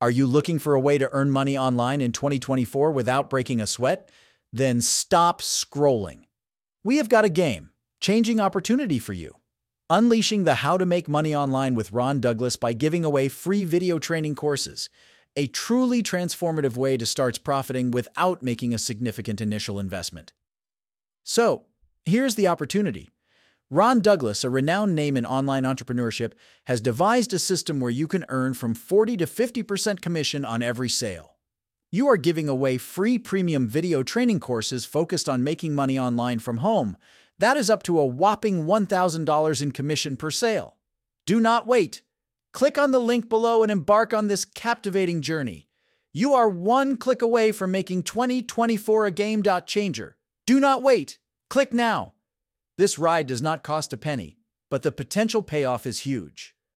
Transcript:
Are you looking for a way to earn money online in 2024 without breaking a sweat? Then stop scrolling. We have got a game-changing opportunity for you. Unleashing the How to Make Money Online with Ron Douglas by giving away free video training courses. A truly transformative way to start profiting without making a significant initial investment. So, here's the opportunity. Ron Douglas, a renowned name in online entrepreneurship, has devised a system where you can earn from 40 to 50% commission on every sale. You are giving away free premium video training courses focused on making money online from home. That is up to a whopping $1,000 in commission per sale. Do not wait. Click on the link below and embark on this captivating journey. You are one click away from making 2024 a game-changer. Do not wait. Click now. This ride does not cost a penny, but the potential payoff is huge.